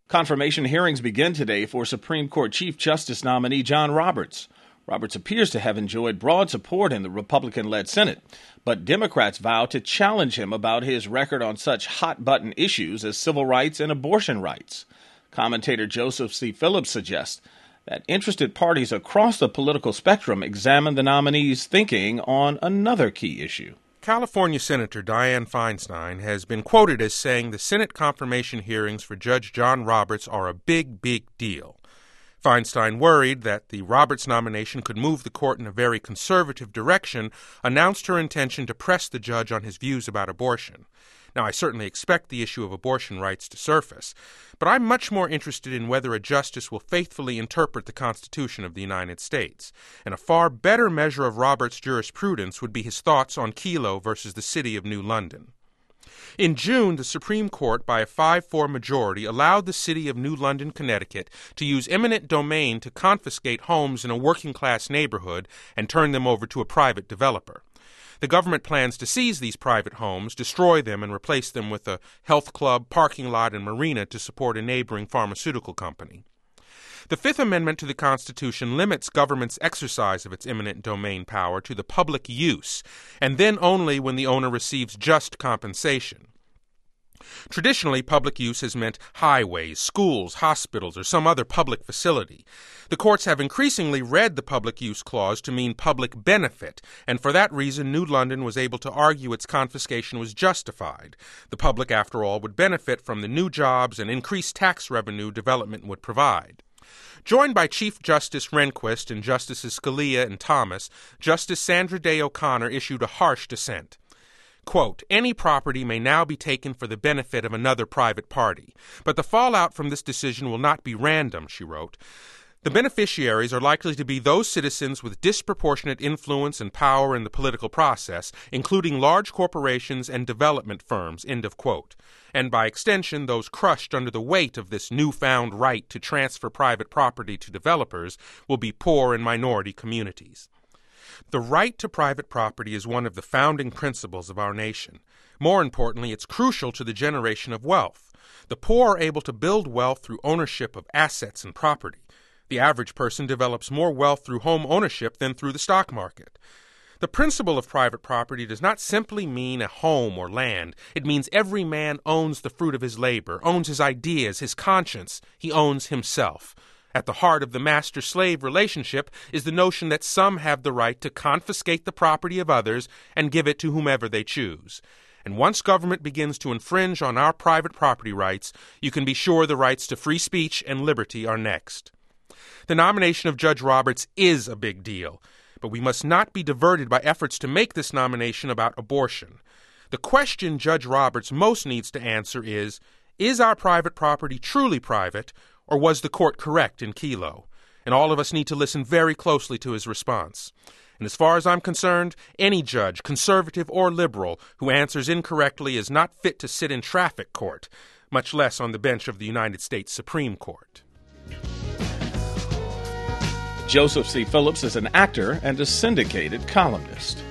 Confirmation hearings begin today for Supreme Court Chief Justice nominee John Roberts. Roberts appears to have enjoyed broad support in the Republican-led Senate, but Democrats vow to challenge him about his record on such hot-button issues as civil rights and abortion rights. Commentator Joseph C. Phillips suggests that interested parties across the political spectrum examine the nominee's thinking on another key issue. California Senator Dianne Feinstein has been quoted as saying the Senate confirmation hearings for Judge John Roberts are a big, big deal. Feinstein, worried that the Roberts nomination could move the court in a very conservative direction, announced her intention to press the judge on his views about abortion. Now, I certainly expect the issue of abortion rights to surface, but I'm much more interested in whether a justice will faithfully interpret the Constitution of the United States. And a far better measure of Roberts' jurisprudence would be his thoughts on Kelo versus the City of New London. In June, the Supreme Court, by a 5-4 majority, allowed the City of New London, Connecticut, to use eminent domain to confiscate homes in a working-class neighborhood and turn them over to a private developer. The government plans to seize these private homes, destroy them, and replace them with a health club, parking lot, and marina to support a neighboring pharmaceutical company. The Fifth Amendment to the Constitution limits government's exercise of its eminent domain power to the public use, and then only when the owner receives just compensation. Traditionally, public use has meant highways, schools, hospitals, or some other public facility. The courts have increasingly read the public use clause to mean public benefit, and for that reason New London was able to argue its confiscation was justified. The public, after all, would benefit from the new jobs and increased tax revenue development would provide. Joined by Chief Justice Rehnquist and Justices Scalia and Thomas, Justice Sandra Day O'Connor issued a harsh dissent. Quote, any property may now be taken for the benefit of another private party, but the fallout from this decision will not be random, she wrote. The beneficiaries are likely to be those citizens with disproportionate influence and power in the political process, including large corporations and development firms, end of quote. And by extension, those crushed under the weight of this newfound right to transfer private property to developers will be poor and minority communities. The right to private property is one of the founding principles of our nation. More importantly, it's crucial to the generation of wealth. The poor are able to build wealth through ownership of assets and property. The average person develops more wealth through home ownership than through the stock market. The principle of private property does not simply mean a home or land. It means every man owns the fruit of his labor, owns his ideas, his conscience. He owns himself. At the heart of the master-slave relationship is the notion that some have the right to confiscate the property of others and give it to whomever they choose. And once government begins to infringe on our private property rights, you can be sure the rights to free speech and liberty are next. The nomination of Judge Roberts is a big deal, but we must not be diverted by efforts to make this nomination about abortion. The question Judge Roberts most needs to answer is our private property truly private, or was the court correct in Kelo? And all of us need to listen very closely to his response. And as far as I'm concerned, any judge, conservative or liberal, who answers incorrectly is not fit to sit in traffic court, much less on the bench of the United States Supreme Court. Joseph C. Phillips is an actor and a syndicated columnist.